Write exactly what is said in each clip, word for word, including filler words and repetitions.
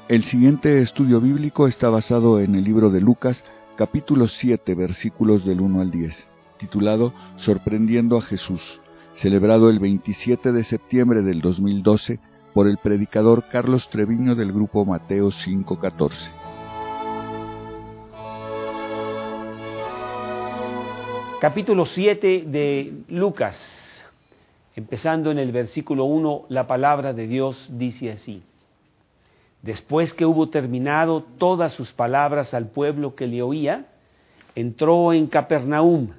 El siguiente estudio bíblico está basado en el libro de Lucas, capítulo siete, versículos del uno al diez, titulado Sorprendiendo a Jesús, celebrado el veintisiete de septiembre del dos mil doce por el predicador Carlos Treviño del grupo Mateo cinco catorce. Capítulo siete de Lucas, empezando en el versículo uno, la palabra de Dios dice así: Después que hubo terminado todas sus palabras al pueblo que le oía, entró en Capernaum,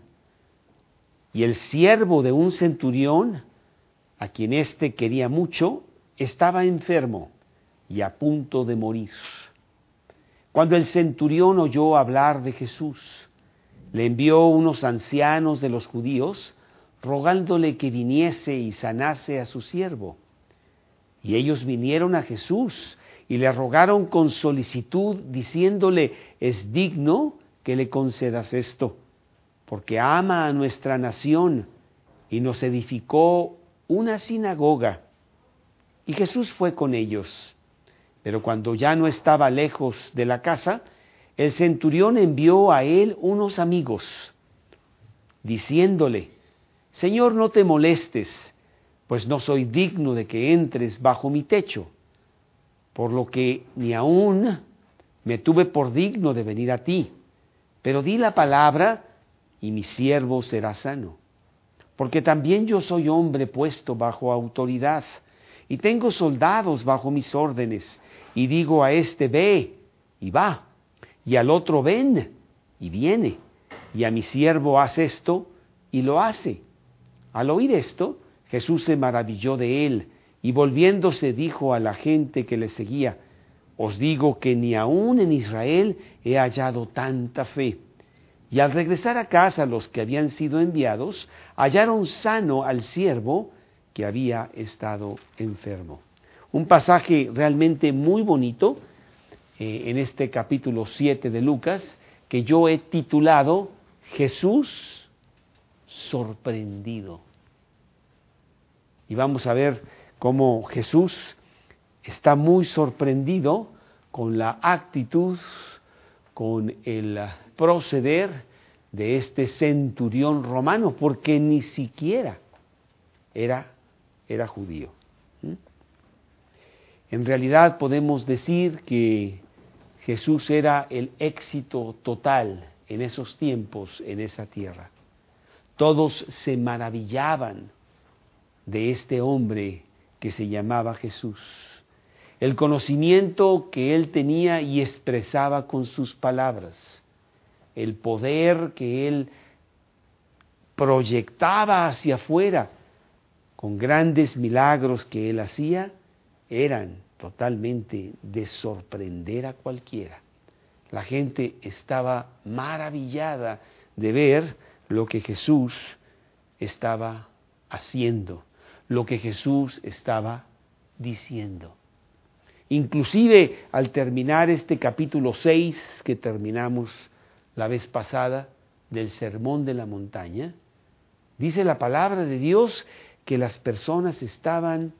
y el siervo de un centurión, a quien éste quería mucho, estaba enfermo y a punto de morir. Cuando el centurión oyó hablar de Jesús, le envió unos ancianos de los judíos, rogándole que viniese y sanase a su siervo. Y ellos vinieron a Jesús y le rogaron con solicitud, diciéndole: es digno que le concedas esto, porque ama a nuestra nación y nos edificó una sinagoga. Y Jesús fue con ellos. Pero cuando ya no estaba lejos de la casa, el centurión envió a él unos amigos, diciéndole: Señor, no te molestes, pues no soy digno de que entres bajo mi techo, por lo que ni aún me tuve por digno de venir a ti. Pero di la palabra y mi siervo será sano. Porque también yo soy hombre puesto bajo autoridad, y tengo soldados bajo mis órdenes, y digo a este: ve, y va, y al otro: ven, y viene, y a mi siervo: haz esto, y lo hace. Al oír esto, Jesús se maravilló de él, y volviéndose dijo a la gente que le seguía: os digo que ni aun en Israel he hallado tanta fe. Y al regresar a casa los que habían sido enviados, hallaron sano al siervo que había estado enfermo. Un pasaje realmente muy bonito eh, en este capítulo siete de Lucas, que yo he titulado Jesús sorprendido. Y vamos a ver cómo Jesús está muy sorprendido con la actitud, con el proceder de este centurión romano, porque ni siquiera era, era judío. ¿Mm? En realidad podemos decir que Jesús era el éxito total en esos tiempos, en esa tierra. Todos se maravillaban de este hombre que se llamaba Jesús. El conocimiento que él tenía y expresaba con sus palabras, el poder que él proyectaba hacia afuera con grandes milagros que él hacía, eran totalmente de sorprender a cualquiera. La gente estaba maravillada de ver lo que Jesús estaba haciendo, lo que Jesús estaba diciendo. Inclusive al terminar este capítulo seis que terminamos la vez pasada del Sermón de la Montaña, dice la palabra de Dios que las personas estaban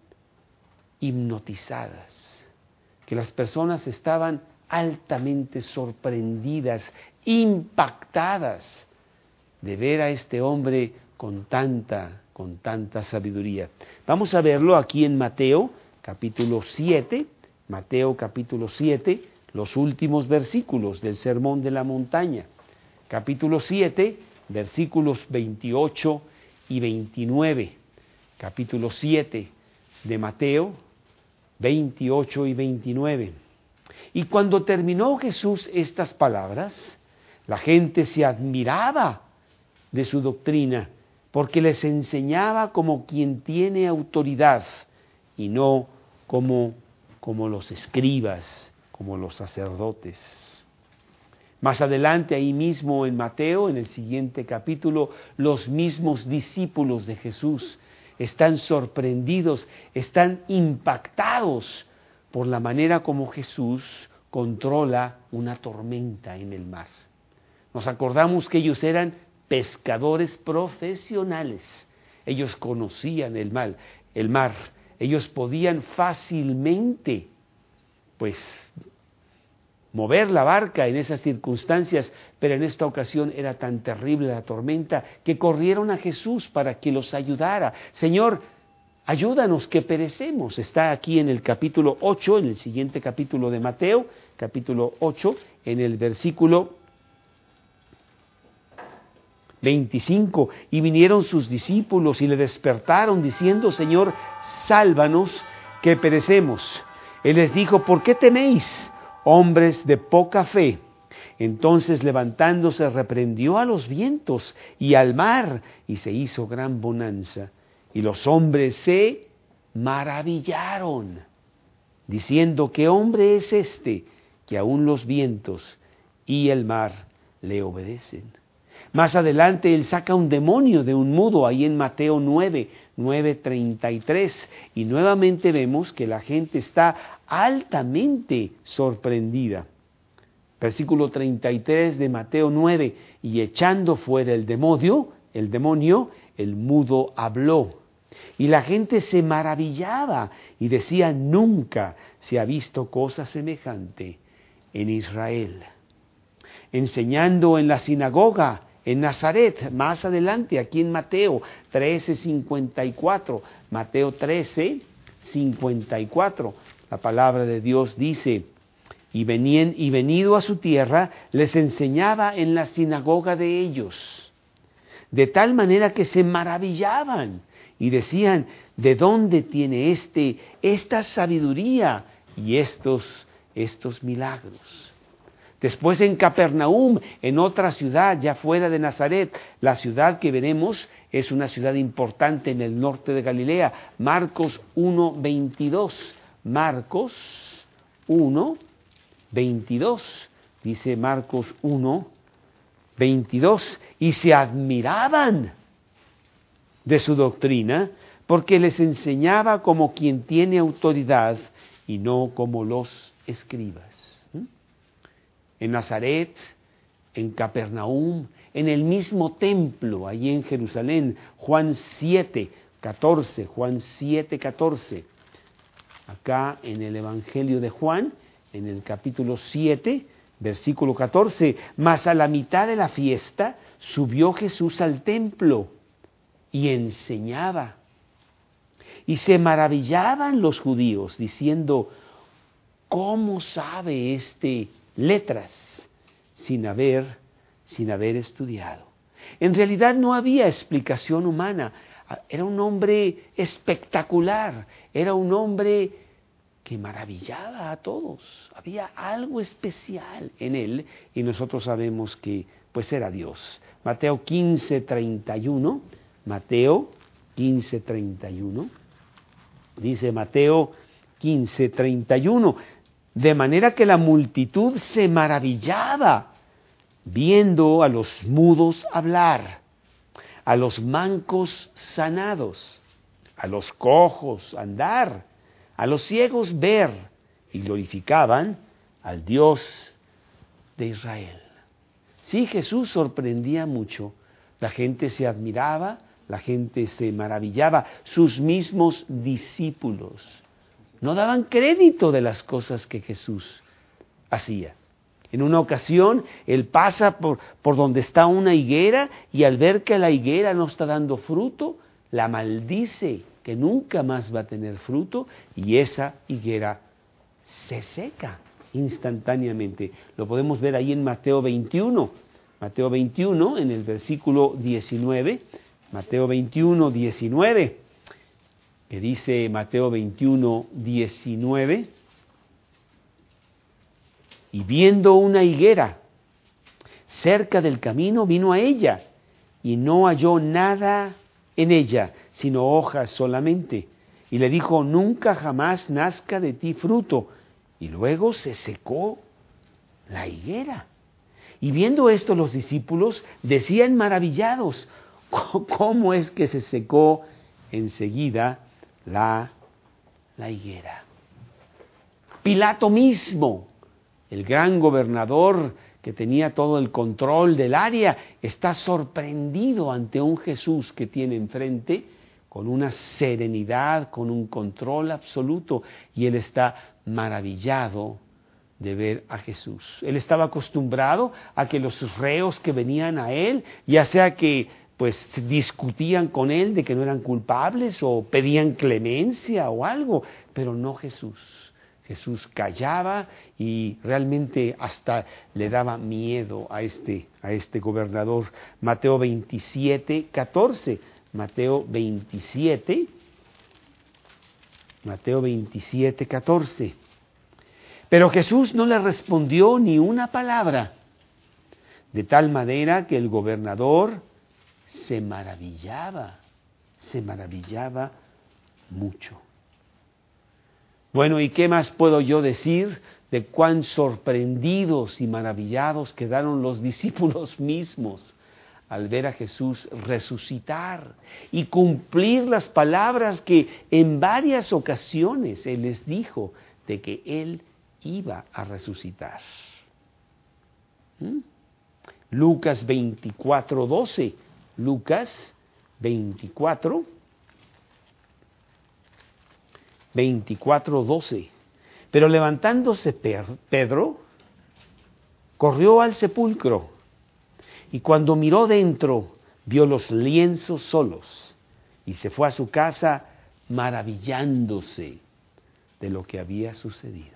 hipnotizadas, que las personas estaban altamente sorprendidas, impactadas de ver a este hombre con tanta, con tanta sabiduría. Vamos a verlo aquí en Mateo capítulo siete, Mateo capítulo siete, los últimos versículos del Sermón de la Montaña. Capítulo siete, versículos veintiocho y veintinueve. Capítulo siete de Mateo, veintiocho y veintinueve. Y cuando terminó Jesús estas palabras, la gente se admiraba de su doctrina, porque les enseñaba como quien tiene autoridad y no como, como los escribas, como los sacerdotes. Más adelante, ahí mismo en Mateo, en el siguiente capítulo, los mismos discípulos de Jesús están sorprendidos, están impactados por la manera como Jesús controla una tormenta en el mar. Nos acordamos que ellos eran pescadores profesionales. Ellos conocían el mar, el mar. Ellos podían fácilmente pues mover la barca en esas circunstancias, pero en esta ocasión era tan terrible la tormenta que corrieron a Jesús para que los ayudara. Señor, ayúdanos que perecemos. Está aquí en el capítulo ocho, en el siguiente capítulo de Mateo, capítulo ocho, en el versículo veinticinco. Y vinieron sus discípulos y le despertaron diciendo: Señor, sálvanos que perecemos. Él les dijo: ¿por qué teméis, hombres de poca fe? Entonces, levantándose, reprendió a los vientos y al mar, y se hizo gran bonanza. Y los hombres se maravillaron, diciendo: ¿qué hombre es este que aún los vientos y el mar le obedecen? Más adelante él saca un demonio de un mudo, ahí en Mateo nueve, nueve treinta y tres, y nuevamente vemos que la gente está altamente sorprendida. Versículo treinta y tres de Mateo nueve: y echando fuera el demonio, el demonio, el mudo habló. Y la gente se maravillaba y decía: nunca se ha visto cosa semejante en Israel. Enseñando en la sinagoga en Nazaret, más adelante, aquí en Mateo trece, cincuenta y cuatro, Mateo trece, cincuenta y cuatro, la palabra de Dios dice: y, venien, y venido a su tierra, les enseñaba en la sinagoga de ellos, de tal manera que se maravillaban y decían: ¿de dónde tiene este esta sabiduría y estos, estos milagros? Después en Capernaum, en otra ciudad, ya fuera de Nazaret, la ciudad que veremos es una ciudad importante en el norte de Galilea, Marcos uno, veintidós. Marcos uno, veintidós, dice Marcos uno, veintidós, y se admiraban de su doctrina, porque les enseñaba como quien tiene autoridad y no como los escribas. En Nazaret, en Capernaum, en el mismo templo, allí en Jerusalén, Juan siete, catorce, Juan siete, catorce. Acá en el Evangelio de Juan, en el capítulo siete, versículo catorce, mas a la mitad de la fiesta subió Jesús al templo y enseñaba. Y se maravillaban los judíos, diciendo: ¿cómo sabe este letras sin haber, sin haber estudiado? En realidad no había explicación humana. Era un hombre espectacular, era un hombre que maravillaba a todos. Había algo especial en él y nosotros sabemos que pues era Dios. Mateo quince, treinta y uno, Mateo quince, treinta y uno, dice Mateo quince, treinta y uno, de manera que la multitud se maravillaba viendo a los mudos hablar, a los mancos sanados, a los cojos andar, a los ciegos ver, y glorificaban al Dios de Israel. Sí, Jesús sorprendía mucho, la gente se admiraba, la gente se maravillaba, sus mismos discípulos no daban crédito de las cosas que Jesús hacía. En una ocasión, él pasa por, por donde está una higuera y al ver que la higuera no está dando fruto, la maldice, que nunca más va a tener fruto, y esa higuera se seca instantáneamente. Lo podemos ver ahí en Mateo veintiuno. Mateo veintiuno, en el versículo diecinueve. Mateo veintiuno, diecinueve. Que dice Mateo veintiuno, diecinueve. Y viendo una higuera cerca del camino, vino a ella, y no halló nada en ella, sino hojas solamente. Y le dijo: nunca jamás nazca de ti fruto. Y luego se secó la higuera. Y viendo esto, los discípulos decían maravillados: ¿cómo es que se secó enseguida la, la higuera? Pilato mismo, el gran gobernador que tenía todo el control del área, está sorprendido ante un Jesús que tiene enfrente con una serenidad, con un control absoluto, y él está maravillado de ver a Jesús. Él estaba acostumbrado a que los reos que venían a él, ya sea que pues discutían con él de que no eran culpables o pedían clemencia o algo, pero no Jesús. Jesús callaba y realmente hasta le daba miedo a este, a este gobernador. Mateo veintisiete, catorce. Mateo veintisiete, Mateo veintisiete, catorce. Pero Jesús no le respondió ni una palabra, de tal manera que el gobernador se maravillaba, se maravillaba mucho. Bueno, ¿y qué más puedo yo decir de cuán sorprendidos y maravillados quedaron los discípulos mismos al ver a Jesús resucitar y cumplir las palabras que en varias ocasiones Él les dijo de que Él iba a resucitar? ¿Mm? Lucas veinticuatro, doce. Lucas veinticuatro, veinticuatro, doce. Pero levantándose Pedro, corrió al sepulcro, y cuando miró dentro, vio los lienzos solos, y se fue a su casa maravillándose de lo que había sucedido.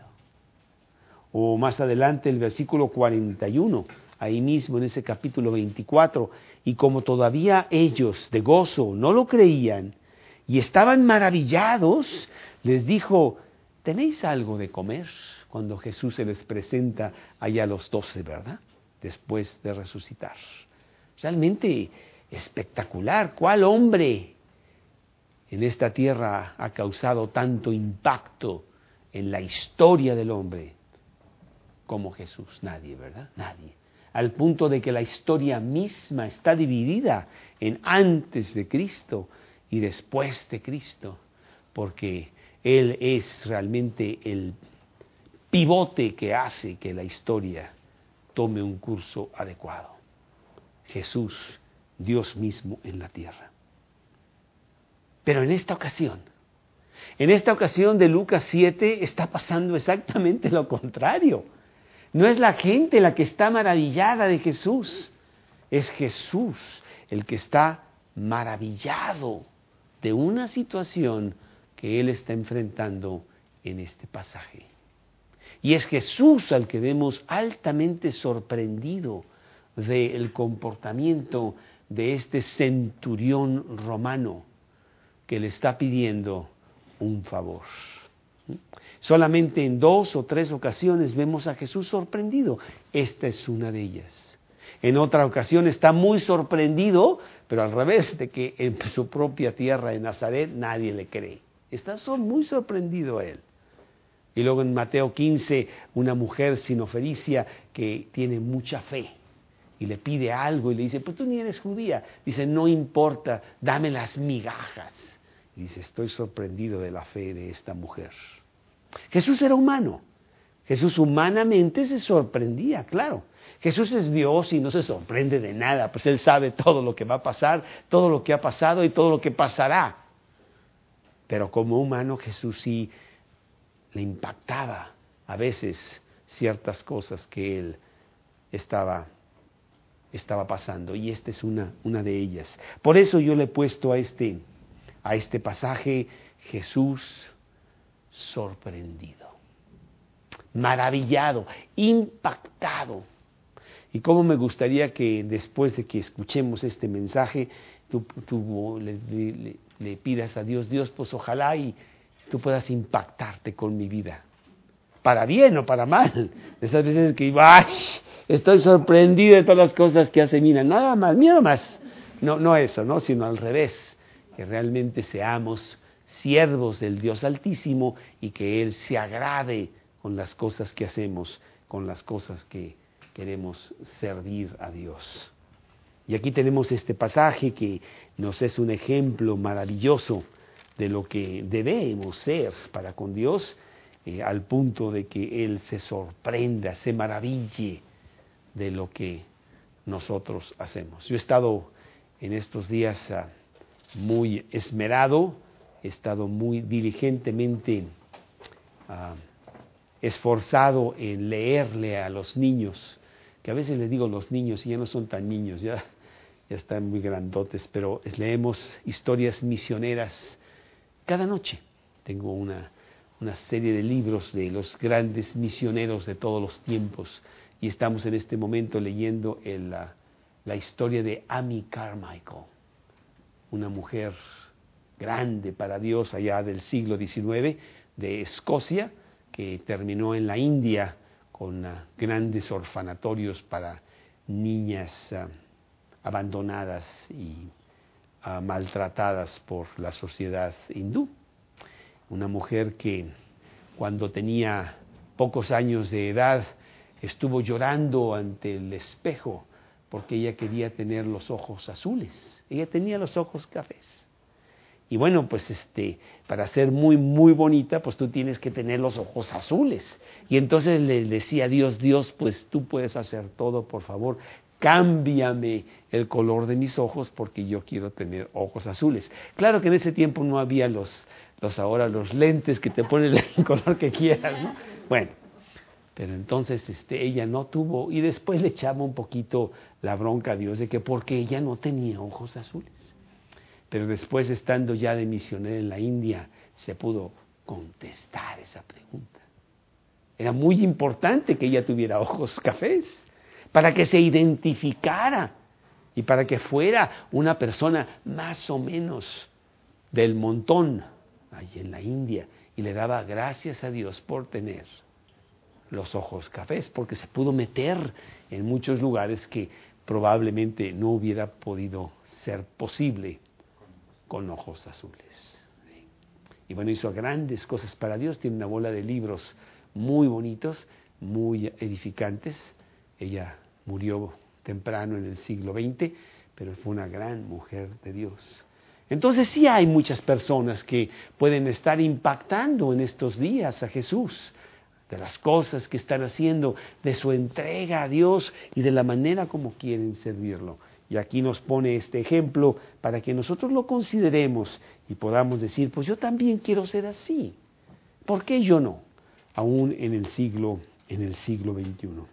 O más adelante el versículo cuarenta y uno, ahí mismo en ese capítulo veinticuatro, y como todavía ellos de gozo no lo creían y estaban maravillados, les dijo: ¿tenéis algo de comer? Cuando Jesús se les presenta allá a los doce, ¿verdad? Después de resucitar. Realmente espectacular. ¿Cuál hombre en esta tierra ha causado tanto impacto en la historia del hombre como Jesús? Nadie, ¿verdad? Nadie. Al punto de que la historia misma está dividida en antes de Cristo y después de Cristo, porque Él es realmente el pivote que hace que la historia tome un curso adecuado. Jesús, Dios mismo en la tierra. Pero en esta ocasión, en esta ocasión de Lucas siete está pasando exactamente lo contrario. No es la gente la que está maravillada de Jesús, es Jesús el que está maravillado de una situación que Él está enfrentando en este pasaje. Y es Jesús al que vemos altamente sorprendido del comportamiento de este centurión romano que le está pidiendo un favor. Solamente en dos o tres ocasiones vemos a Jesús sorprendido. Esta es una de ellas. En otra ocasión está muy sorprendido, pero al revés, de que en su propia tierra, en Nazaret, nadie le cree. Está muy sorprendido él. Y luego en Mateo quince, una mujer sinofenicia que tiene mucha fe y le pide algo y le dice: pues tú ni eres judía. Dice: no importa, dame las migajas. Y dice: estoy sorprendido de la fe de esta mujer. Jesús era humano. Jesús humanamente se sorprendía, claro. Jesús es Dios y no se sorprende de nada, pues Él sabe todo lo que va a pasar, todo lo que ha pasado y todo lo que pasará. Pero como humano Jesús sí le impactaba a veces ciertas cosas que Él estaba, estaba pasando, y esta es una, una de ellas. Por eso yo le he puesto a este, a este pasaje Jesús sorprendido, maravillado, impactado. Y cómo me gustaría que después de que escuchemos este mensaje, tú, tú le, le, le pidas a Dios: Dios, pues ojalá y tú puedas impactarte con mi vida, para bien o para mal. Esas veces que ¡ay! Estoy sorprendido de todas las cosas que hace, mira, nada más, mira más. No, no eso, ¿no? Sino al revés, que realmente seamos siervos del Dios Altísimo y que Él se agrade con las cosas que hacemos, con las cosas que queremos servir a Dios. Y aquí tenemos este pasaje que nos es un ejemplo maravilloso de lo que debemos ser para con Dios, eh, al punto de que Él se sorprenda, se maraville de lo que nosotros hacemos. Yo he estado en estos días uh, muy esmerado, he estado muy diligentemente uh, esforzado en leerle a los niños, que a veces les digo los niños y ya no son tan niños, ya, ya están muy grandotes, pero leemos historias misioneras cada noche. Tengo una, una serie de libros de los grandes misioneros de todos los tiempos y estamos en este momento leyendo el, la, la historia de Amy Carmichael, una mujer grande para Dios allá del siglo diecinueve, de Escocia, que terminó en la India con uh, grandes orfanatorios para niñas uh, abandonadas y uh, maltratadas por la sociedad hindú. Una mujer que cuando tenía pocos años de edad estuvo llorando ante el espejo porque ella quería tener los ojos azules. Ella tenía los ojos cafés. Y bueno, pues este, para ser muy, muy bonita, pues tú tienes que tener los ojos azules. Y entonces le decía a Dios, Dios, pues tú puedes hacer todo, por favor, cámbiame el color de mis ojos porque yo quiero tener ojos azules. Claro que en ese tiempo no había los, los ahora los lentes que te ponen el color que quieras, ¿no? Bueno, pero entonces este, ella no tuvo, y después le echaba un poquito la bronca a Dios de que porque ella no tenía ojos azules. Pero después, estando ya de misionera en la India, se pudo contestar esa pregunta. Era muy importante que ella tuviera ojos cafés, para que se identificara y para que fuera una persona más o menos del montón allí en la India. Y le daba gracias a Dios por tener los ojos cafés, porque se pudo meter en muchos lugares que probablemente no hubiera podido ser posible con ojos azules. Y bueno, hizo grandes cosas para Dios, tiene una bola de libros muy bonitos, muy edificantes. Ella murió temprano en el siglo veinte, pero fue una gran mujer de Dios. Entonces sí hay muchas personas que pueden estar impactando en estos días a Jesús, de las cosas que están haciendo, de su entrega a Dios y de la manera como quieren servirlo. Y aquí nos pone este ejemplo para que nosotros lo consideremos y podamos decir, pues yo también quiero ser así. ¿Por qué yo no? Aún en el siglo, en el siglo veintiuno.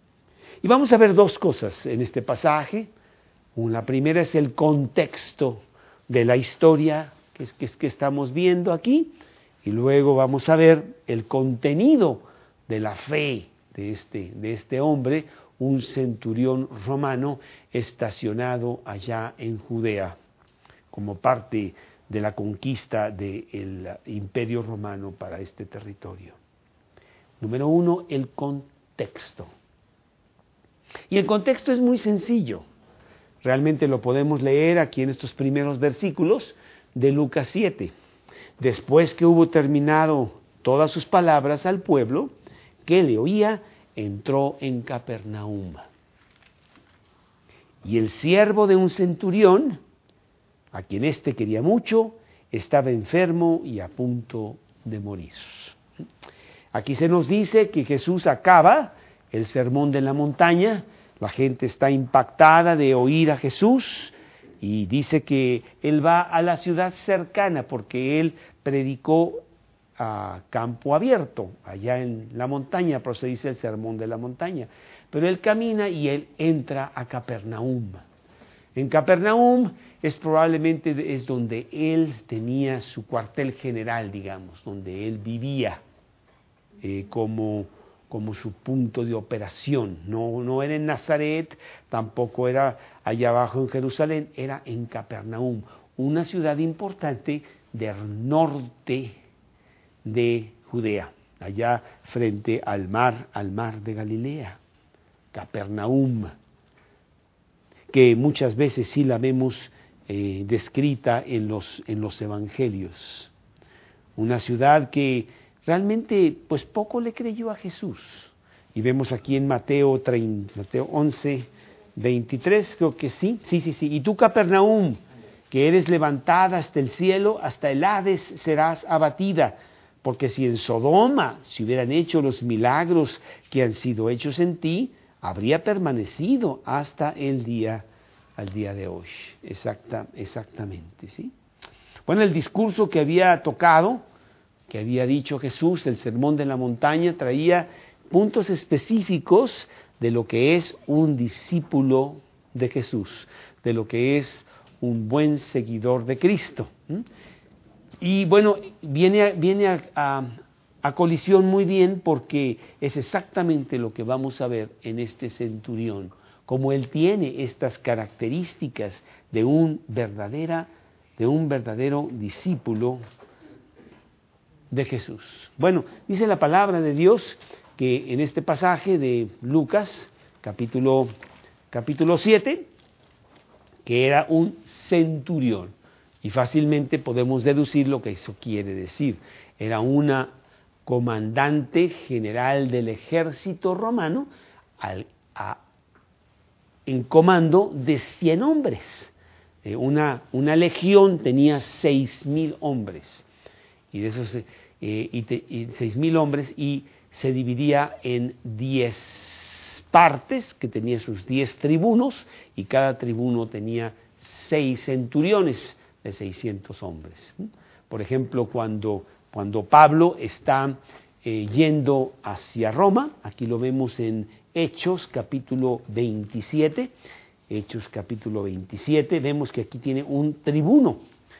Y vamos a ver dos cosas en este pasaje. La primera es el contexto de la historia que, que, que estamos viendo aquí. Y luego vamos a ver el contenido de la fe de este, de este hombre, un centurión romano estacionado allá en Judea, como parte de la conquista del Imperio Romano para este territorio. Número uno, el contexto. Y el contexto es muy sencillo. Realmente lo podemos leer aquí en estos primeros versículos de Lucas siete. Después que hubo terminado todas sus palabras al pueblo que le oía, entró en Capernaum. Y el siervo de un centurión, a quien éste quería mucho, estaba enfermo y a punto de morir. Aquí se nos dice que Jesús acaba el sermón de la montaña, la gente está impactada de oír a Jesús y dice que él va a la ciudad cercana porque él predicó a campo abierto, allá en la montaña, pero se dice el sermón de la montaña. Pero él camina y él entra a Capernaum. En Capernaum es probablemente es donde él tenía su cuartel general, digamos, donde él vivía eh, como, como su punto de operación. No, no era en Nazaret, tampoco era allá abajo en Jerusalén, era en Capernaum, una ciudad importante del norte de Judea, allá frente al mar, al mar de Galilea, Capernaum, que muchas veces sí la vemos eh, descrita en los, en los evangelios. Una ciudad que realmente pues poco le creyó a Jesús. Y vemos aquí en Mateo, treinta, Mateo once, veintitrés, creo que sí, sí, sí, sí. Y tú, Capernaum, que eres levantada hasta el cielo, hasta el Hades serás abatida. Porque si en Sodoma se hubieran hecho los milagros que han sido hechos en ti, habría permanecido hasta el día, al día de hoy. Exacta, exactamente, ¿sí? Bueno, el discurso que había tocado, que había dicho Jesús, el sermón de la montaña, traía puntos específicos de lo que es un discípulo de Jesús, de lo que es un buen seguidor de Cristo. Y bueno, viene, viene a, a, a colisión muy bien porque es exactamente lo que vamos a ver en este centurión, como él tiene estas características de un verdadera, de un verdadero discípulo de Jesús. Bueno, dice la palabra de Dios que en este pasaje de Lucas, capítulo, capítulo siete, que era un centurión, y fácilmente podemos deducir lo que eso quiere decir. Era una comandante general del ejército romano al, a, en comando de cien hombres. Eh, una, una legión tenía seis mil hombres, y de esos eh, y, te, y seis mil hombres, y se dividía en diez partes, que tenía sus diez tribunos, y cada tribuno tenía seis centuriones de seiscientos hombres. Por ejemplo, cuando, cuando Pablo está eh, yendo hacia Roma, aquí lo vemos en Hechos capítulo veintisiete, Hechos capítulo veintisiete, vemos que aquí tiene un tribuno,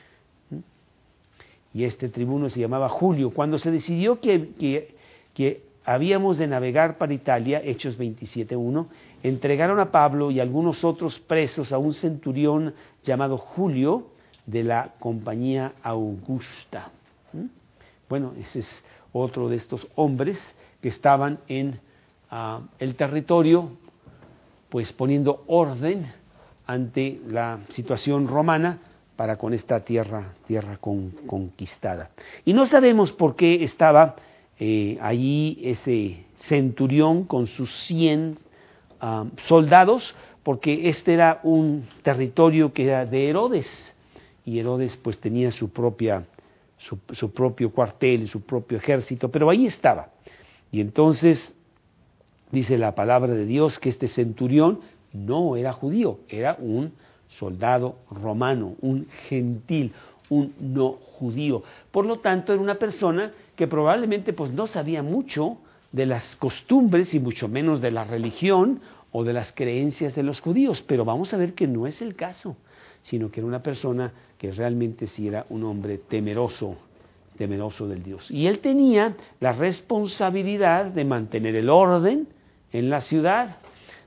y este tribuno se llamaba Julio. Cuando se decidió que, que, que habíamos de navegar para Italia, Hechos veintisiete uno, entregaron a Pablo y algunos otros presos a un centurión llamado Julio de la compañía Augusta. ¿Mm? Bueno, ese es otro de estos hombres que estaban en uh, el territorio, pues poniendo orden ante la situación romana para con esta tierra, tierra con, conquistada. Y no sabemos por qué estaba eh, allí ese centurión con sus cien uh, soldados, porque este era un territorio que era de Herodes, y Herodes pues tenía su propia, su, su propio cuartel y su propio ejército, pero ahí estaba. Y entonces dice la palabra de Dios que este centurión no era judío, era un soldado romano, un gentil, un no judío. Por lo tanto, era una persona que probablemente pues no sabía mucho de las costumbres y mucho menos de la religión o de las creencias de los judíos, pero vamos a ver que no es el caso, sino que era una persona que realmente sí era un hombre temeroso, temeroso del Dios. Y él tenía la responsabilidad de mantener el orden en la ciudad,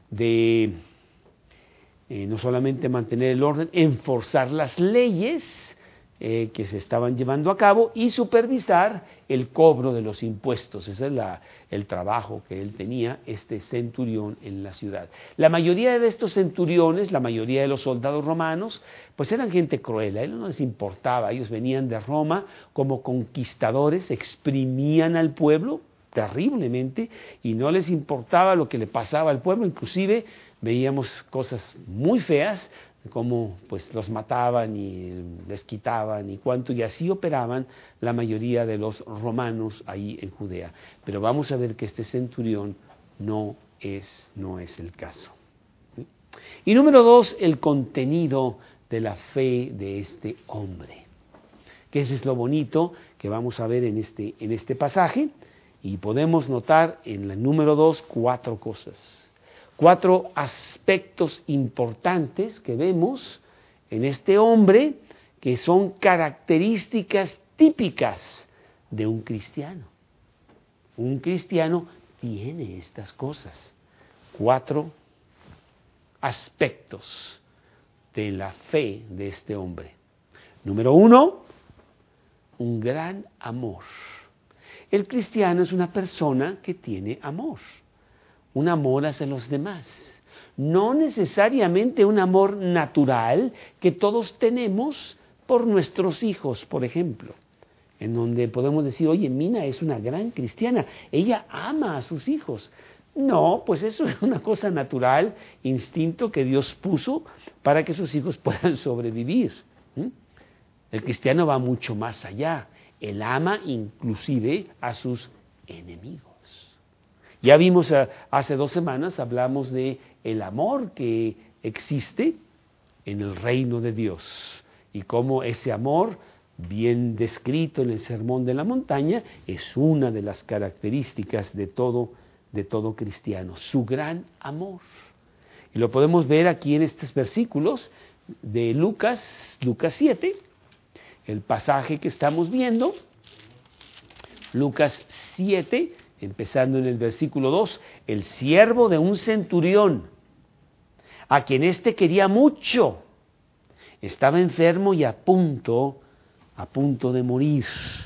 de Eh, no solamente mantener el orden, enforzar las leyes eh, que se estaban llevando a cabo y supervisar el cobro de los impuestos. Ese es la, el trabajo que él tenía, este centurión en la ciudad. La mayoría de estos centuriones, la mayoría de los soldados romanos, pues eran gente cruel, a él no les importaba, ellos venían de Roma como conquistadores, exprimían al pueblo terriblemente y no les importaba lo que le pasaba al pueblo, inclusive veíamos cosas muy feas, como pues los mataban y les quitaban y cuánto, y así operaban la mayoría de los romanos ahí en Judea. Pero vamos a ver que este centurión no es, no es el caso. ¿Sí? Y número dos, el contenido de la fe de este hombre, que ese es lo bonito que vamos a ver en este, en este pasaje, y podemos notar en el número dos cuatro cosas. Cuatro aspectos importantes que vemos en este hombre que son características típicas de un cristiano. Un cristiano tiene estas cosas. Cuatro aspectos de la fe de este hombre. Número uno, un gran amor. El cristiano es una persona que tiene amor. Un amor hacia los demás, no necesariamente un amor natural que todos tenemos por nuestros hijos, por ejemplo, en donde podemos decir, oye, Mina es una gran cristiana, ella ama a sus hijos. No, pues eso es una cosa natural, instinto que Dios puso para que sus hijos puedan sobrevivir. ¿Mm? El cristiano va mucho más allá, él ama inclusive a sus enemigos. Ya vimos uh, hace dos semanas, hablamos de el amor que existe en el reino de Dios y cómo ese amor bien descrito en el Sermón de la Montaña, es una de las características de todo, de todo cristiano, su gran amor. Y lo podemos ver aquí en estos versículos de Lucas, Lucas siete, el pasaje que estamos viendo, Lucas siete, empezando en el versículo dos, el siervo de un centurión, a quien éste quería mucho, estaba enfermo y a punto, a punto de morir.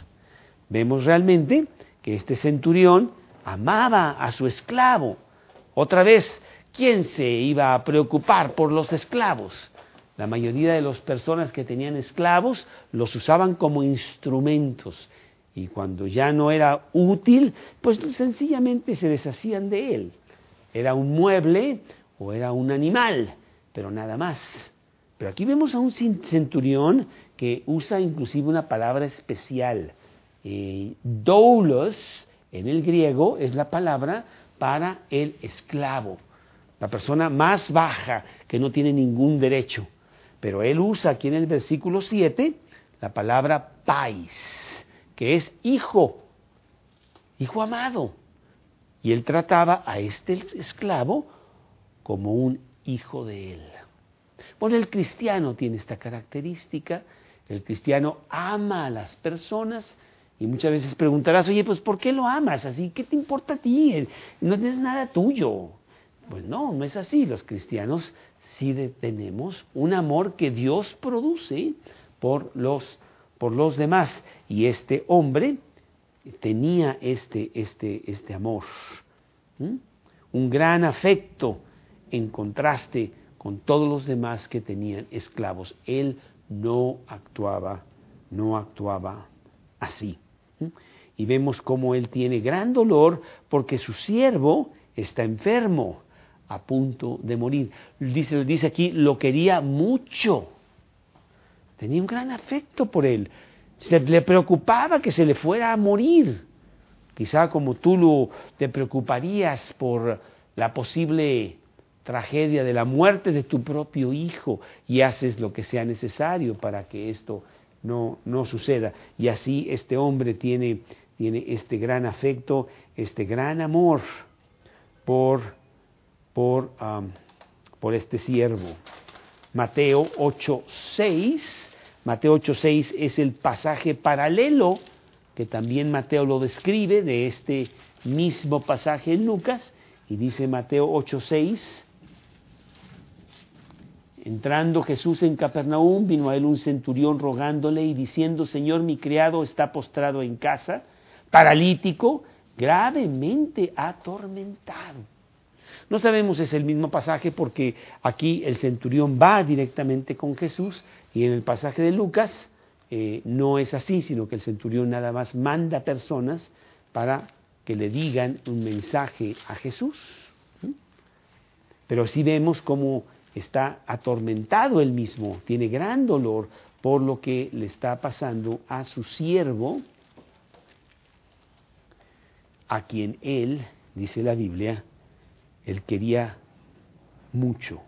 Vemos realmente que este centurión amaba a su esclavo. Otra vez, ¿quién se iba a preocupar por los esclavos? La mayoría de las personas que tenían esclavos los usaban como instrumentos y cuando ya no era útil, pues sencillamente se deshacían de él. Era un mueble o era un animal, pero nada más. Pero aquí vemos a un centurión que usa inclusive una palabra especial. Eh, doulos, en el griego, es la palabra para el esclavo, la persona más baja que no tiene ningún derecho. Pero él usa aquí en el versículo siete la palabra pais, que es hijo, hijo amado. Y él trataba a este esclavo como un hijo de él. Bueno, el cristiano tiene esta característica. El cristiano ama a las personas y muchas veces preguntarás, oye, pues ¿por qué lo amas así? ¿Qué te importa a ti? No es nada tuyo. Pues no, no es así. Los cristianos sí tenemos un amor que Dios produce por los, por los demás. Y este hombre tenía este, este, este amor. ¿Mm? Un gran afecto en contraste con todos los demás que tenían esclavos. Él no actuaba, no actuaba así. ¿Mm? Y vemos cómo él tiene gran dolor porque su siervo está enfermo, a punto de morir. Dice, dice aquí, lo quería mucho. Tenía un gran afecto por él. Se le preocupaba que se le fuera a morir. Quizá como tú lo, te preocuparías por la posible tragedia de la muerte de tu propio hijo y haces lo que sea necesario para que esto no, no suceda. Y así este hombre tiene, tiene este gran afecto, este gran amor por Por, um, por este siervo. Mateo ocho seis, Mateo ocho seis es el pasaje paralelo que también Mateo lo describe de este mismo pasaje en Lucas, y dice Mateo ocho seis, entrando Jesús en Capernaum, vino a él un centurión rogándole y diciendo, Señor, mi criado está postrado en casa, paralítico, gravemente atormentado. No sabemos si es el mismo pasaje porque aquí el centurión va directamente con Jesús y en el pasaje de Lucas eh, no es así, sino que el centurión nada más manda personas para que le digan un mensaje a Jesús. ¿Mm? Pero sí vemos cómo está atormentado él mismo, tiene gran dolor por lo que le está pasando a su siervo, a quien él, dice la Biblia, él quería mucho.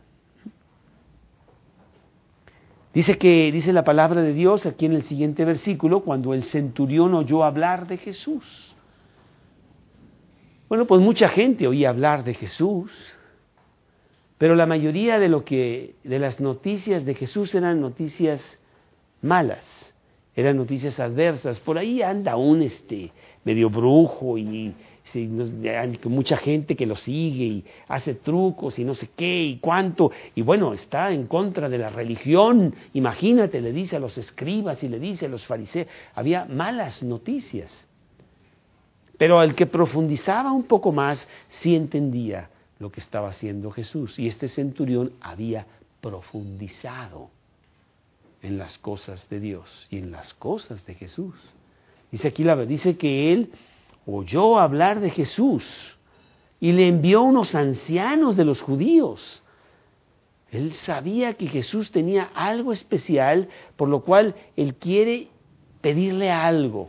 Dice que, dice la palabra de Dios aquí en el siguiente versículo, cuando el centurión oyó hablar de Jesús. Bueno, pues mucha gente oía hablar de Jesús, pero la mayoría de lo que, de las noticias de Jesús eran noticias malas, eran noticias adversas. Por ahí anda un este medio brujo y sí, mucha gente que lo sigue y hace trucos y no sé qué y cuánto, y bueno, está en contra de la religión. Imagínate, le dice a los escribas y le dice a los fariseos, había malas noticias. Pero el que profundizaba un poco más sí entendía lo que estaba haciendo Jesús, y este centurión había profundizado en las cosas de Dios y en las cosas de Jesús. Dice aquí, la, dice que él oyó hablar de Jesús y le envió unos ancianos de los judíos. Él sabía que Jesús tenía algo especial, por lo cual él quiere pedirle algo.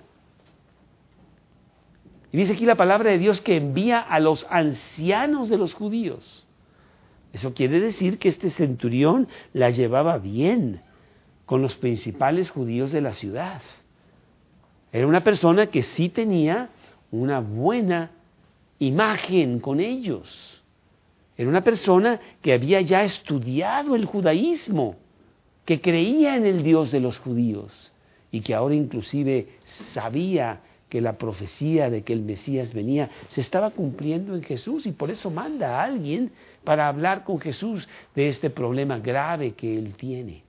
Y dice aquí la palabra de Dios que envía a los ancianos de los judíos. Eso quiere decir que este centurión la llevaba bien. con los principales judíos de la ciudad. Era una persona que sí tenía una buena imagen con ellos. Era una persona que había ya estudiado el judaísmo, que creía en el Dios de los judíos y que ahora inclusive sabía que la profecía de que el Mesías venía se estaba cumpliendo en Jesús, y por eso manda a alguien para hablar con Jesús de este problema grave que él tiene.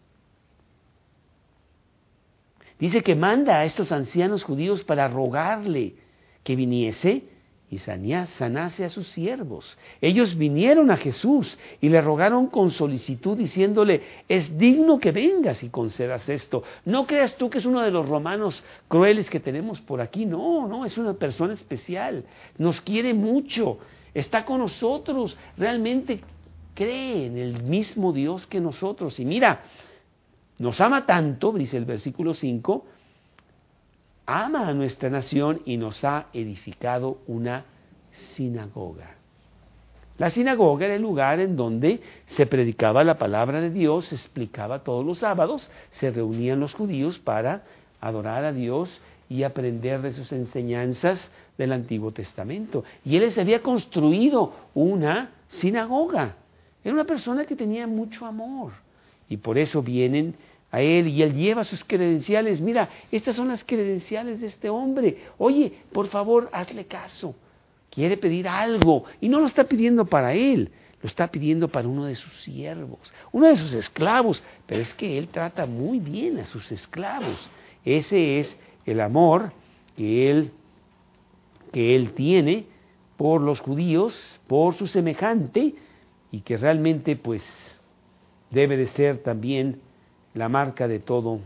Dice que manda a estos ancianos judíos para rogarle que viniese y sanase a sus siervos. Ellos vinieron a Jesús y le rogaron con solicitud, diciéndole: es digno que vengas y concedas esto. No creas tú que es uno de los romanos crueles que tenemos por aquí. No, no, es una persona especial. Nos quiere mucho, está con nosotros, realmente cree en el mismo Dios que nosotros. Y mira, nos ama tanto, dice el versículo cinco, ama a nuestra nación y nos ha edificado una sinagoga. La sinagoga era el lugar en donde se predicaba la palabra de Dios, se explicaba todos los sábados, se reunían los judíos para adorar a Dios y aprender de sus enseñanzas del Antiguo Testamento. Y él les había construido una sinagoga. Era una persona que tenía mucho amor y por eso vienen a él y él lleva sus credenciales. Mira, estas son las credenciales de este hombre. Oye, por favor, hazle caso. Quiere pedir algo y no lo está pidiendo para él, lo está pidiendo para uno de sus siervos, uno de sus esclavos, pero es que él trata muy bien a sus esclavos. Ese es el amor que él, que él tiene por los judíos, por su semejante, y que realmente pues debe de ser también la marca de todo,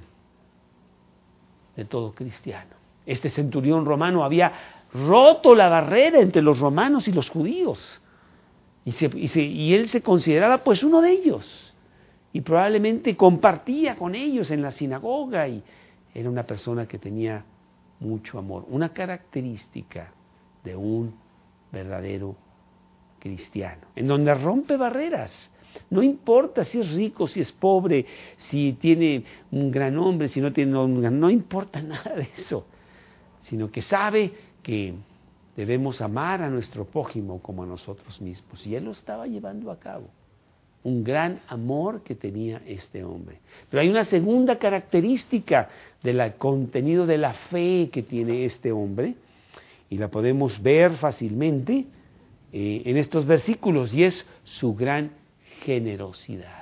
de todo cristiano. Este centurión romano había roto la barrera entre los romanos y los judíos, y, se, y, se, y él se consideraba pues uno de ellos, y probablemente compartía con ellos en la sinagoga, y era una persona que tenía mucho amor, una característica de un verdadero cristiano, en donde rompe barreras. No importa si es rico, si es pobre, si tiene un gran nombre, si no tiene un gran, no importa nada de eso, sino que sabe que debemos amar a nuestro prójimo como a nosotros mismos. Y él lo estaba llevando a cabo. Un gran amor que tenía este hombre. Pero hay una segunda característica del contenido de la fe que tiene este hombre, y la podemos ver fácilmente eh, en estos versículos, y es su gran generosidad.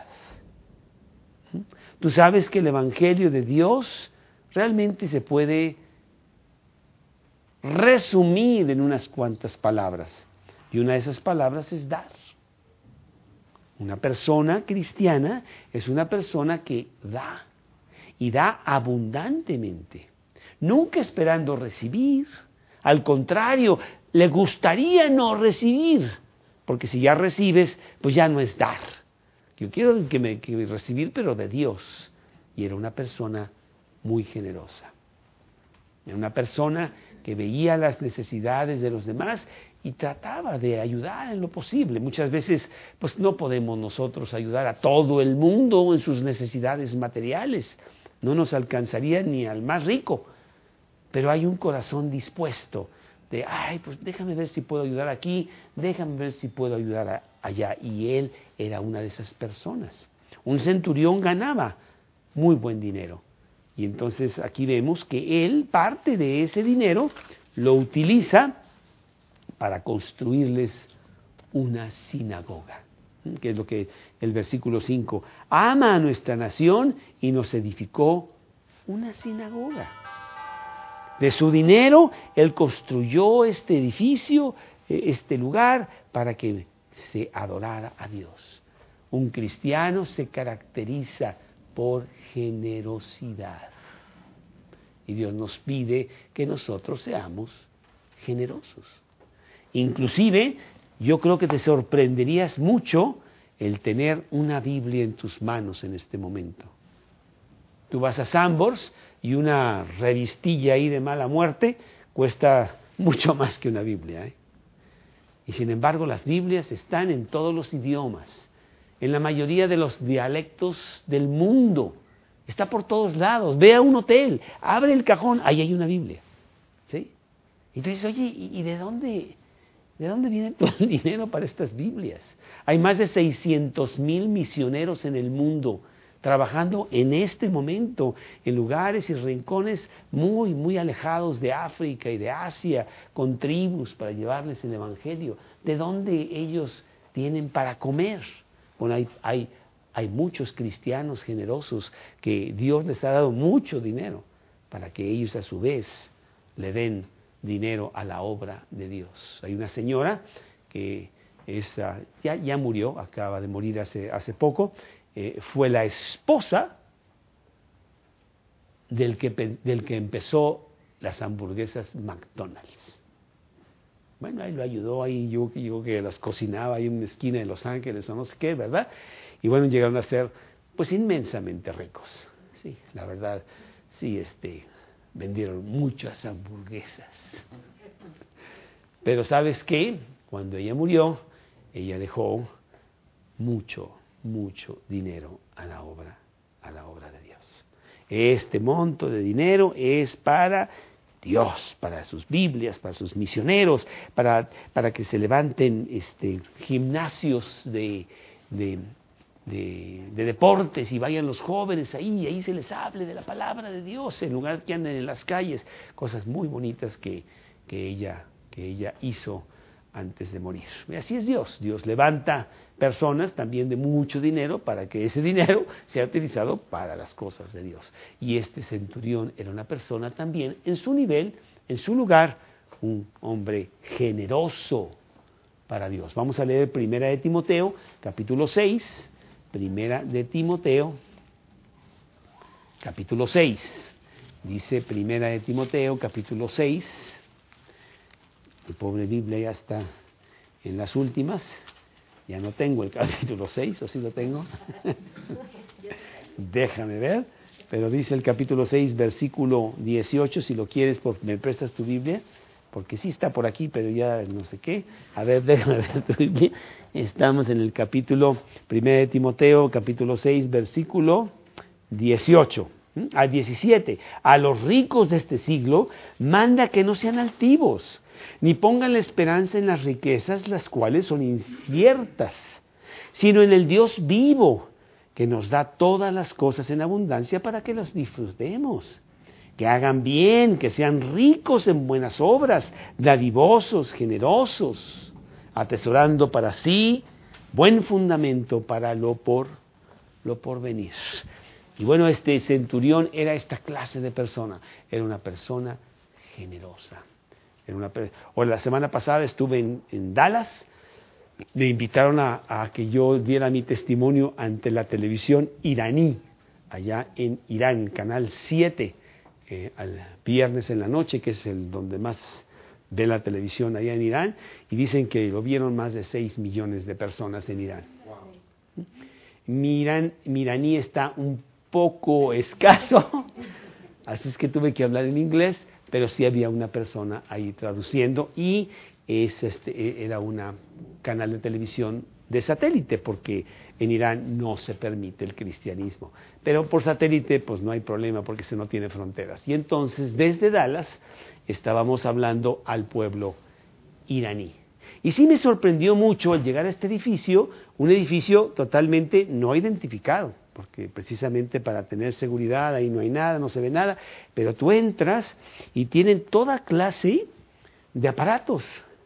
Tú sabes que el Evangelio de Dios realmente se puede resumir en unas cuantas palabras, y una de esas palabras es dar. Una persona cristiana es una persona que da, y da abundantemente, nunca esperando recibir. Al contrario, le gustaría no recibir, porque si ya recibes, pues ya no es dar. Yo quiero que me, que me recibir, pero de Dios. Y era una persona muy generosa. Era una persona que veía las necesidades de los demás y trataba de ayudar en lo posible. Muchas veces, pues no podemos nosotros ayudar a todo el mundo en sus necesidades materiales. No nos alcanzaría ni al más rico. Pero hay un corazón dispuesto de, ay, pues déjame ver si puedo ayudar aquí, déjame ver si puedo ayudar a, allá. Y él era una de esas personas. Un centurión ganaba muy buen dinero. Y entonces aquí vemos que él parte de ese dinero lo utiliza para construirles una sinagoga, que es lo que el versículo cinco, ama a nuestra nación y nos edificó una sinagoga. De su dinero, él construyó este edificio, este lugar, para que se adorara a Dios. Un cristiano se caracteriza por generosidad. Y Dios nos pide que nosotros seamos generosos. Inclusive, yo creo que te sorprenderías mucho el tener una Biblia en tus manos en este momento. Tú vas a Sanborns y una revistilla ahí de mala muerte cuesta mucho más que una Biblia, ¿eh? Y sin embargo las Biblias están en todos los idiomas, en la mayoría de los dialectos del mundo, Está por todos lados. Ve a un hotel, abre el cajón, ahí hay una Biblia. ¿Sí? Y tú dices, oye, ¿y de dónde, de dónde viene todo el dinero para estas Biblias? Hay más de seiscientos mil misioneros en el mundo trabajando en este momento en lugares y rincones muy, muy alejados de África y de Asia, con tribus para llevarles el Evangelio. ¿De dónde ellos tienen para comer? Bueno, hay, hay, hay muchos cristianos generosos que Dios les ha dado mucho dinero para que ellos a su vez le den dinero a la obra de Dios. Hay una señora que es, uh, ya, ya murió, acaba de morir hace, hace poco, eh, fue la esposa del que, del que empezó las hamburguesas McDonald's. Bueno, ahí lo ayudó, ahí yo, yo que las cocinaba ahí en una esquina de Los Ángeles o no sé qué, ¿verdad? Y bueno, llegaron a ser pues inmensamente ricos. Sí, la verdad, sí, este, vendieron muchas hamburguesas. Pero ¿sabes qué? Cuando ella murió, ella dejó mucho, mucho dinero a la obra, a la obra de Dios. Este monto de dinero es para Dios, para sus Biblias, para sus misioneros, para, para que se levanten este, gimnasios de, de, de, de deportes y vayan los jóvenes ahí, y ahí se les hable de la palabra de Dios, en lugar que anden en las calles, cosas muy bonitas que, que, ella, que ella hizo antes de morir. Y así es Dios, Dios levanta personas también de mucho dinero para que ese dinero sea utilizado para las cosas de Dios. Y este centurión era una persona también en su nivel, en su lugar, un hombre generoso para Dios. Vamos a leer Primera de Timoteo, capítulo seis, Primera de Timoteo, capítulo seis. Dice Primera de Timoteo, capítulo seis. Mi pobre Biblia ya está en las últimas. Ya no tengo el capítulo seis, ¿o sí lo tengo? Déjame ver. Pero dice el capítulo seis, versículo dieciocho, si lo quieres, por, me prestas tu Biblia, porque sí está por aquí, pero ya no sé qué. A ver, déjame ver tu Biblia. Estamos en el capítulo, primero de Timoteo, capítulo seis, versículo dieciocho. Al diecisiete, a los ricos de este siglo, manda que no sean altivos, ni pongan la esperanza en las riquezas, las cuales son inciertas, sino en el Dios vivo, que nos da todas las cosas en abundancia para que las disfrutemos. Que hagan bien, que sean ricos en buenas obras, dadivosos, generosos, atesorando para sí buen fundamento para lo por, lo por venir. Y bueno, este centurión era esta clase de persona, era una persona generosa. Era una, o la semana pasada estuve en, en Dallas, me invitaron a, a que yo diera mi testimonio ante la televisión iraní, allá en Irán, Canal siete, eh, al viernes en la noche, que es el donde más ve la televisión allá en Irán, y dicen que lo vieron más de seis millones de personas en Irán. Wow. Mi, Irán, mi iraní está un poco escaso, así es que tuve que hablar en inglés, pero sí había una persona ahí traduciendo, y es este, era un canal de televisión de satélite, porque en Irán no se permite el cristianismo, pero por satélite pues no hay problema porque se no tiene fronteras. Y entonces desde Dallas estábamos hablando al pueblo iraní. Y sí me sorprendió mucho al llegar a este edificio, un edificio totalmente no identificado, porque precisamente para tener seguridad ahí no hay nada, no se ve nada, pero tú entras y tienen toda clase de aparatos,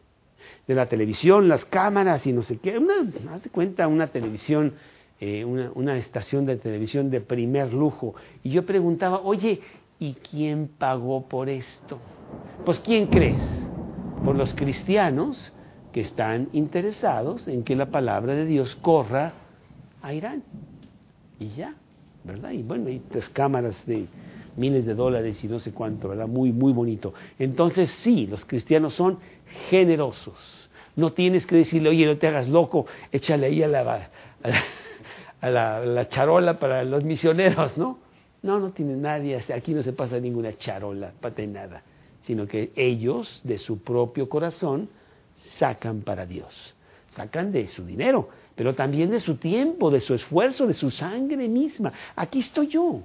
de la televisión, las cámaras y no sé qué, una, haz de cuenta, una televisión, eh, una, una estación de televisión de primer lujo. Y yo preguntaba, oye, ¿y quién pagó por esto? Pues ¿quién crees? Por los cristianos que están interesados en que la palabra de Dios corra a Irán. Y ya, ¿verdad? Y bueno, hay tres cámaras de miles de dólares y no sé cuánto, ¿verdad? Muy, muy bonito. Entonces, sí, los cristianos son generosos. No tienes que decirle, oye, no te hagas loco, échale ahí a la, a la, a la, a la charola para los misioneros, ¿no? No, no tiene nadie, aquí no se pasa ninguna charola, para nada, sino que ellos, de su propio corazón, sacan para Dios. Sacan de su dinero, pero también de su tiempo, de su esfuerzo, de su sangre misma. Aquí estoy yo.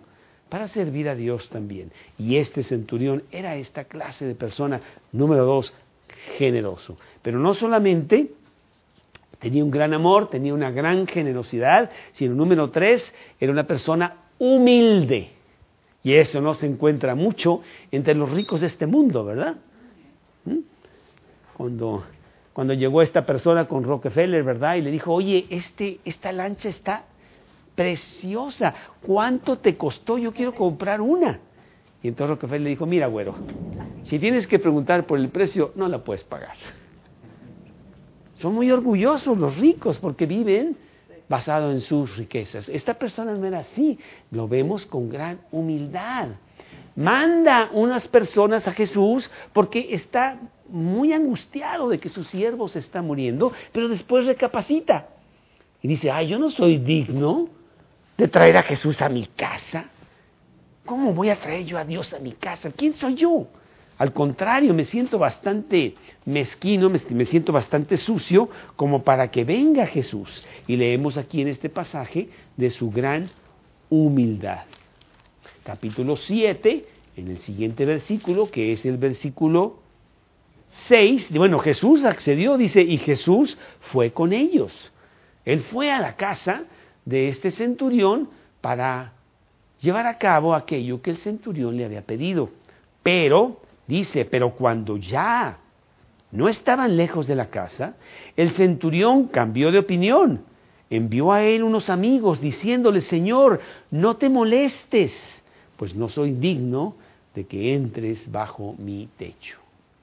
para servir a Dios también. Y este centurión era esta clase de persona, número dos, generoso. Pero no solamente tenía un gran amor, tenía una gran generosidad, sino número tres, era una persona humilde. Y eso no se encuentra mucho entre los ricos de este mundo, ¿verdad? ¿Mm? Cuando, cuando llegó esta persona con Rockefeller, ¿verdad? Y le dijo, oye, este, esta lancha está preciosa, ¿cuánto te costó? Yo quiero comprar una. Y entonces Rockefeller le dijo, mira, güero, si tienes que preguntar por el precio, no la puedes pagar. Son muy orgullosos los ricos porque viven basado en sus riquezas. Esta persona no era así, lo vemos con gran humildad. Manda unas personas a Jesús porque está muy angustiado de que su siervo se está muriendo, pero después recapacita y dice, ay, yo no soy digno de traer a Jesús a mi casa. ¿Cómo voy a traer yo a Dios a mi casa? ¿Quién soy yo? Al contrario, me siento bastante mezquino, me, me siento bastante sucio como para que venga Jesús. Y leemos aquí en este pasaje de su gran humildad. Capítulo siete, en el siguiente versículo, que es el versículo seis, bueno, Jesús accedió, dice, y Jesús fue con ellos. Él fue a la casa de este centurión para llevar a cabo aquello que el centurión le había pedido. Pero, dice, pero cuando ya no estaban lejos de la casa, el centurión cambió de opinión. Envió a él unos amigos diciéndole, Señor, no te molestes, pues no soy digno de que entres bajo mi techo.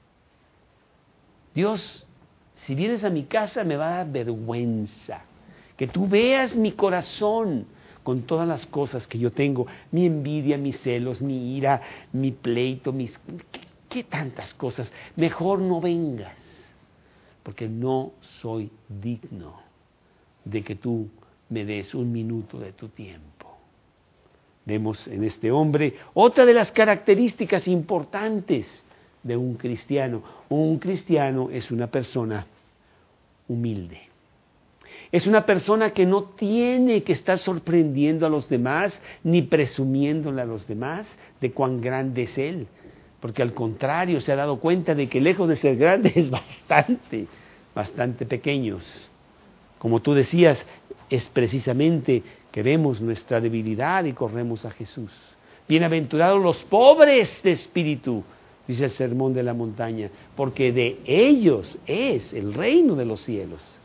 Dios, si vienes a mi casa me va a dar vergüenza, que tú veas mi corazón con todas las cosas que yo tengo, mi envidia, mis celos, mi ira, mi pleito, mis... ¿Qué, qué tantas cosas? Mejor no vengas, porque no soy digno de que tú me des un minuto de tu tiempo. Vemos en este hombre otra de las características importantes de un cristiano. Un cristiano es una persona humilde. Es una persona que no tiene que estar sorprendiendo a los demás, ni presumiéndole a los demás de cuán grande es él. Porque al contrario, se ha dado cuenta de que lejos de ser grande es bastante, bastante pequeños. Como tú decías, es precisamente que vemos nuestra debilidad y corremos a Jesús. Bienaventurados los pobres de espíritu, dice el Sermón de la Montaña, porque de ellos es el reino de los cielos.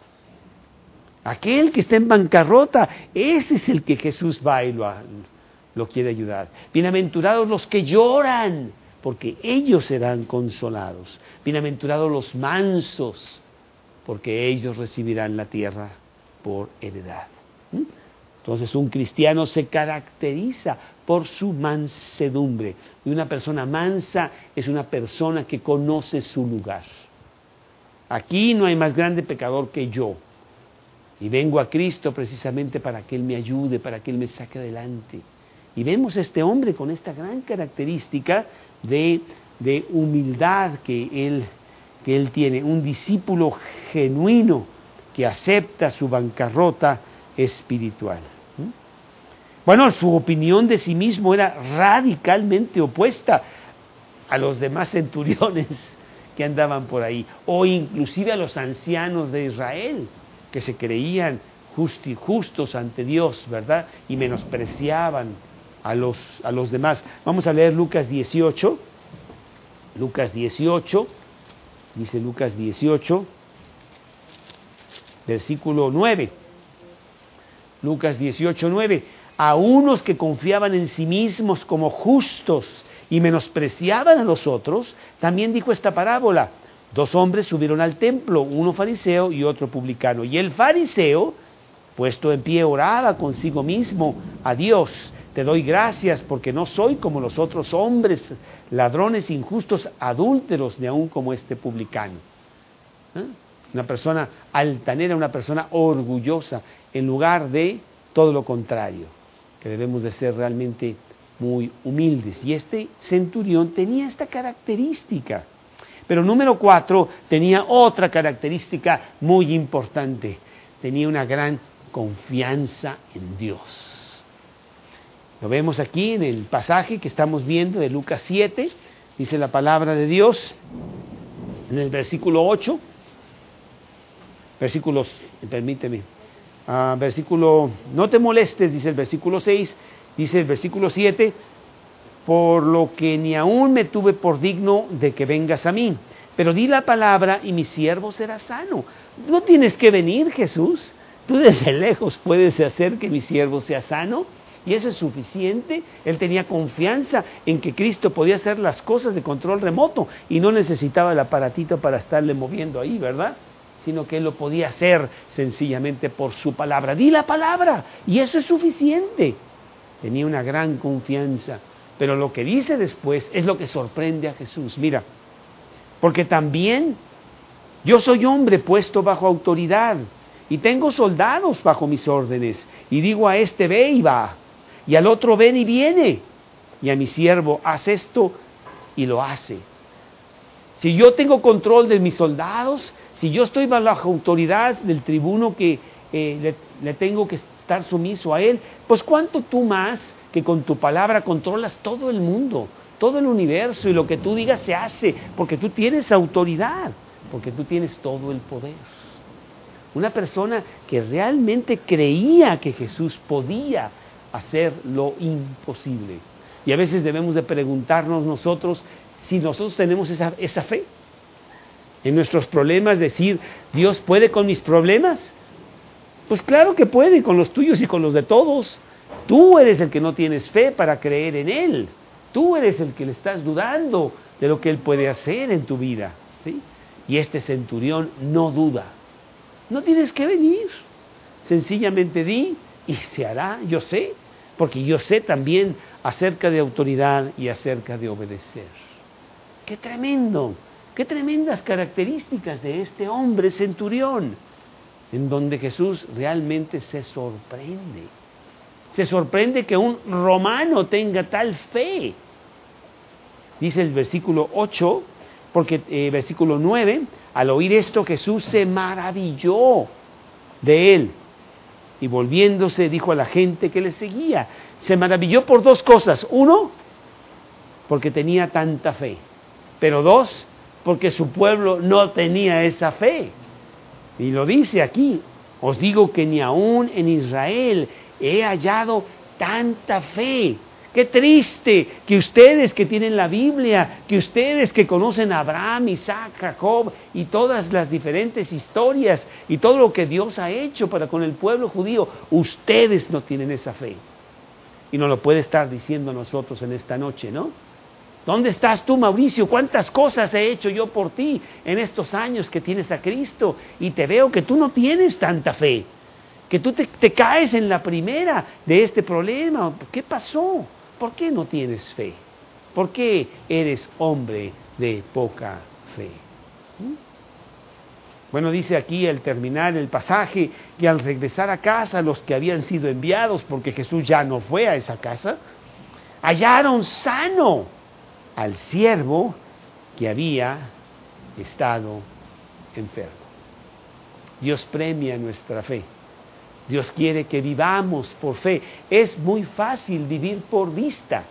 Aquel que está en bancarrota, ese es el que Jesús va y lo, lo quiere ayudar. Bienaventurados los que lloran, porque ellos serán consolados. Bienaventurados los mansos, porque ellos recibirán la tierra por heredad. ¿Mm? Entonces un cristiano se caracteriza por su mansedumbre. Y una persona mansa es una persona que conoce su lugar. Aquí no hay más grande pecador que yo. Y vengo a Cristo precisamente para que Él me ayude, para que Él me saque adelante. Y vemos a este hombre con esta gran característica de, de humildad que él, que él tiene. Un discípulo genuino que acepta su bancarrota espiritual. ¿Mm? Bueno, su opinión de sí mismo era radicalmente opuesta a los demás centuriones que andaban por ahí, o inclusive a los ancianos de Israel, que se creían justi, justos ante Dios, ¿verdad? Y menospreciaban a los, a los demás. Vamos a leer Lucas dieciocho. Lucas dieciocho, dice Lucas dieciocho, versículo nueve. Lucas dieciocho, nueve. A unos que confiaban en sí mismos como justos y menospreciaban a los otros, también dijo esta parábola. Dos hombres subieron al templo, uno fariseo y otro publicano. Y el fariseo, puesto en pie, oraba consigo mismo a Dios. Te doy gracias porque no soy como los otros hombres, ladrones, injustos, adúlteros, ni aun como este publicano. ¿Eh? Una persona altanera, una persona orgullosa, en lugar de todo lo contrario, que debemos de ser realmente muy humildes. Y este centurión tenía esta característica. Pero número cuatro, tenía otra característica muy importante. Tenía una gran confianza en Dios. Lo vemos aquí en el pasaje que estamos viendo de Lucas siete, dice la palabra de Dios, en el versículo ocho, versículos, permíteme, uh, versículo, no te molestes, dice el versículo seis, dice el versículo siete, por lo que ni aún me tuve por digno de que vengas a mí, pero di la palabra y mi siervo será sano. No tienes que venir, Jesús, tú desde lejos puedes hacer que mi siervo sea sano. Y eso es suficiente. Él tenía confianza en que Cristo podía hacer las cosas de control remoto y no necesitaba el aparatito para estarle moviendo ahí, ¿verdad? Sino que Él lo podía hacer sencillamente por su palabra. Di la palabra y eso es suficiente. Tenía una gran confianza. Pero lo que dice después es lo que sorprende a Jesús. Mira, porque también yo soy hombre puesto bajo autoridad y tengo soldados bajo mis órdenes. Y digo a este, ve y va. Y al otro, ven y viene. Y a mi siervo, haz esto y lo hace. Si yo tengo control de mis soldados, si yo estoy bajo autoridad del tribuno que eh, le, le tengo que estar sumiso a él, pues cuánto tú más que con tu palabra controlas todo el mundo, todo el universo, y lo que tú digas se hace, porque tú tienes autoridad, porque tú tienes todo el poder. Una persona que realmente creía que Jesús podía hacer lo imposible. Y a veces debemos de preguntarnos nosotros si nosotros tenemos esa, esa fe. En nuestros problemas decir, ¿Dios puede con mis problemas? Pues claro que puede, con los tuyos y con los de todos. Tú eres el que no tienes fe para creer en Él. Tú eres el que le estás dudando de lo que Él puede hacer en tu vida, ¿sí? Y este centurión no duda. No tienes que venir. Sencillamente di y se hará, yo sé, porque yo sé también acerca de autoridad y acerca de obedecer. ¡Qué tremendo! ¡Qué tremendas características de este hombre centurión! En donde Jesús realmente se sorprende. Se sorprende que un romano tenga tal fe. Dice el versículo ocho, porque eh, versículo nueve, al oír esto Jesús se maravilló de él. Y volviéndose dijo a la gente que le seguía. Se maravilló por dos cosas. Uno, porque tenía tanta fe. Pero dos, porque su pueblo no tenía esa fe. Y lo dice aquí. Os digo que ni aún en Israel he hallado tanta fe. Qué triste que ustedes que tienen la Biblia, que ustedes que conocen a Abraham, Isaac, Jacob y todas las diferentes historias y todo lo que Dios ha hecho para con el pueblo judío, ustedes no tienen esa fe. Y nos lo puede estar diciendo a nosotros en esta noche, ¿no? ¿Dónde estás tú, Mauricio? ¿Cuántas cosas he hecho yo por ti en estos años que tienes a Cristo? Y te veo que tú no tienes tanta fe, que tú te, te caes en la primera de este problema. ¿Qué pasó? ¿Por qué no tienes fe? ¿Por qué eres hombre de poca fe? ¿Mm? Bueno, dice aquí al terminar el pasaje que al regresar a casa los que habían sido enviados, porque Jesús ya no fue a esa casa, hallaron sano al siervo que había estado enfermo. Dios premia nuestra fe. Dios quiere que vivamos por fe. Es muy fácil vivir por vista,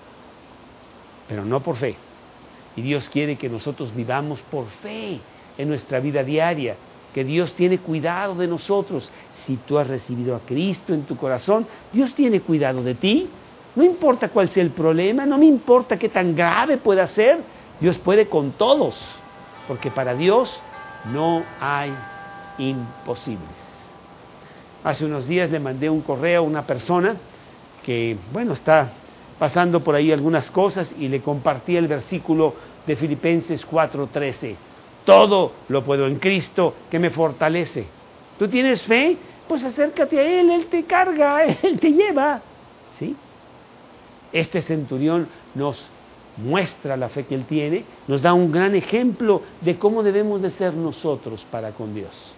pero no por fe. Y Dios quiere que nosotros vivamos por fe en nuestra vida diaria, que Dios tiene cuidado de nosotros. Si tú has recibido a Cristo en tu corazón, Dios tiene cuidado de ti. No importa cuál sea el problema, no me importa qué tan grave pueda ser, Dios puede con todos, porque para Dios no hay imposibles. Hace unos días le mandé un correo a una persona que, bueno, está pasando por ahí algunas cosas y le compartí el versículo de Filipenses cuatro trece. Todo lo puedo en Cristo que me fortalece. ¿Tú tienes fe? Pues acércate a Él, Él te carga, Él te lleva. ¿Sí? Este centurión nos muestra la fe que él tiene, nos da un gran ejemplo de cómo debemos de ser nosotros para con Dios.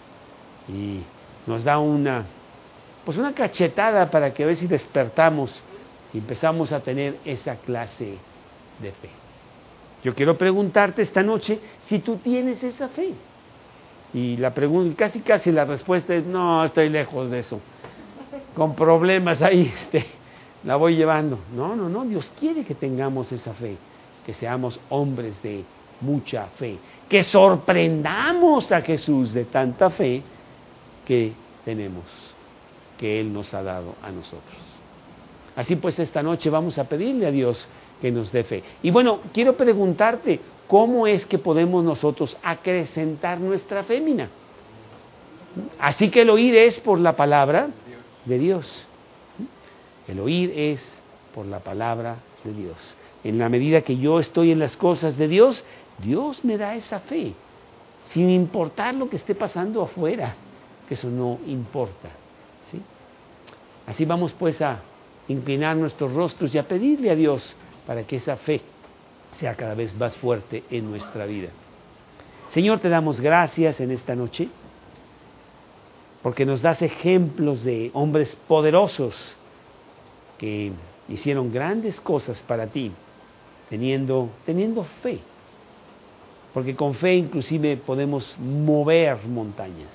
Y nos da una, pues una cachetada para que a ver si despertamos y empezamos a tener esa clase de fe. Yo quiero preguntarte esta noche si tú tienes esa fe. Y la pregunta, casi casi la respuesta es, no, estoy lejos de eso. Con problemas ahí, este, la voy llevando. No, no, no, Dios quiere que tengamos esa fe, que seamos hombres de mucha fe, que sorprendamos a Jesús de tanta fe que tenemos, que Él nos ha dado a nosotros. Así pues, esta noche vamos a pedirle a Dios que nos dé fe. Y bueno, quiero preguntarte, ¿cómo es que podemos nosotros acrecentar nuestra fe, Mina? Así que el oír es por la palabra de Dios. El oír es por la palabra de Dios. En la medida que yo estoy en las cosas de Dios, Dios me da esa fe, sin importar lo que esté pasando afuera, que eso no importa, ¿sí? Así vamos pues a inclinar nuestros rostros y a pedirle a Dios para que esa fe sea cada vez más fuerte en nuestra vida. Señor, te damos gracias en esta noche, porque nos das ejemplos de hombres poderosos que hicieron grandes cosas para ti, teniendo, teniendo fe, porque con fe inclusive podemos mover montañas.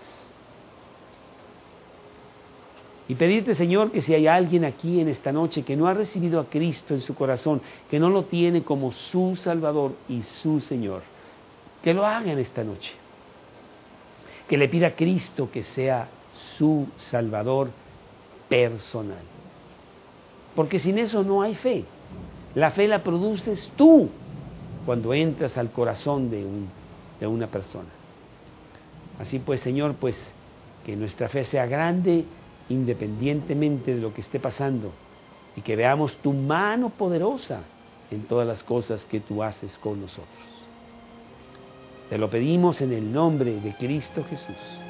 Y pedirte, Señor, que si hay alguien aquí en esta noche que no ha recibido a Cristo en su corazón, que no lo tiene como su Salvador y su Señor, que lo haga en esta noche, que le pida a Cristo que sea su Salvador personal. Porque sin eso no hay fe. La fe la produces tú cuando entras al corazón de, un, de una persona. Así pues, Señor, pues que nuestra fe sea grande independientemente de lo que esté pasando y que veamos tu mano poderosa en todas las cosas que tú haces con nosotros. Te lo pedimos en el nombre de Cristo Jesús.